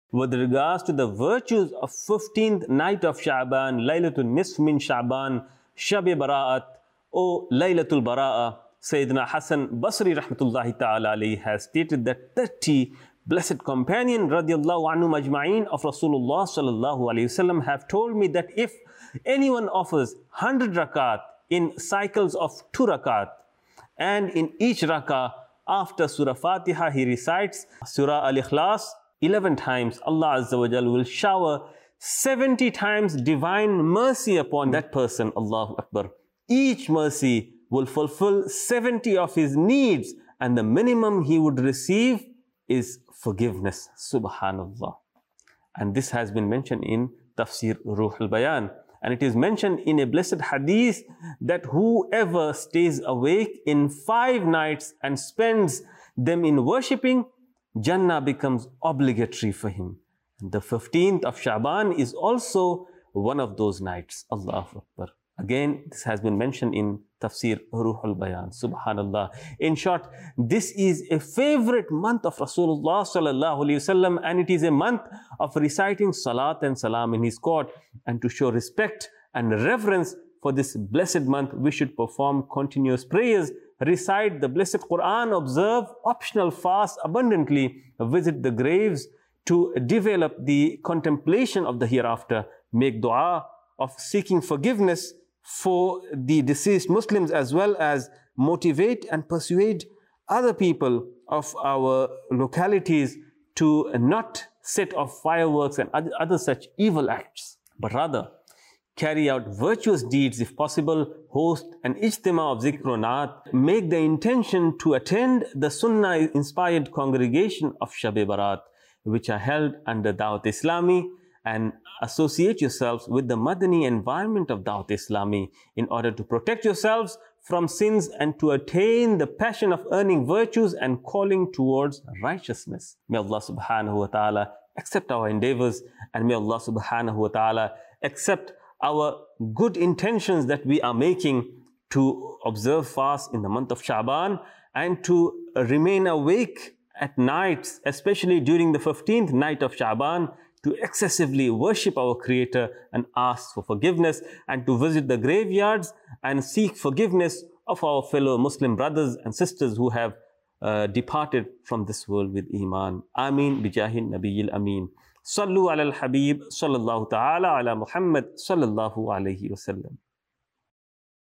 With regards to the virtues of 15th night of Sha'ban, Laylatul Nisf min Sha'ban, Shab-e Bara'at, O Laylatul Bara'ah, Sayyidina Hassan Basri rahmatullahi ta'ala alayhi has stated that 30 blessed companion radiallahu anhu majma'een of Rasulullah sallallahu alayhi wasallam have told me that if anyone offers 100 rakat in cycles of 2 rakat, and in each rakah after Surah Fatiha he recites Surah Al-Ikhlas 11 times, Allah Azza wa Jal will shower 70 times divine mercy upon that person. Allahu Akbar. Each mercy will fulfill 70 of his needs, and the minimum he would receive is forgiveness. Subhanallah. And this has been mentioned in Tafsir Ruh al-Bayan. And it is mentioned in a blessed hadith that whoever stays awake in 5 nights and spends them in worshipping, Jannah becomes obligatory for him. And the 15th of Sha'ban is also one of those nights. Allahu Akbar. Again, this has been mentioned in Tafsir Ruh al-Bayan. Subhanallah. In short, this is a favorite month of Rasulullah sallallahu alaihi wasallam, and it is a month of reciting salat and salam in his court. And to show respect and reverence for this blessed month, we should perform continuous prayers, recite the blessed Quran, observe optional fasts abundantly, visit the graves to develop the contemplation of the hereafter, make dua of seeking forgiveness for the deceased Muslims, as well as motivate and persuade other people of our localities to not set off fireworks and other such evil acts, but rather carry out virtuous deeds if possible, host an ijtima of zikr wa naat, make the intention to attend the Sunnah-inspired congregation of Shab-e Barat, which are held under Dawat Islami, and associate yourselves with the Madani environment of Dawat Islami in order to protect yourselves from sins and to attain the passion of earning virtues and calling towards righteousness. May Allah subhanahu wa ta'ala accept our endeavors, and may Allah subhanahu wa ta'ala accept our good intentions that we are making to observe fast in the month of Sha'ban and to remain awake at nights, especially during the 15th night of Sha'ban, to excessively worship our Creator and ask for forgiveness, and to visit the graveyards and seek forgiveness of our fellow Muslim brothers and sisters who have departed from this world with Iman. Ameen bijahin Nabiyil Ameen. Sallu ala al-Habib sallallahu ta'ala ala Muhammad sallallahu alayhi wa sallam.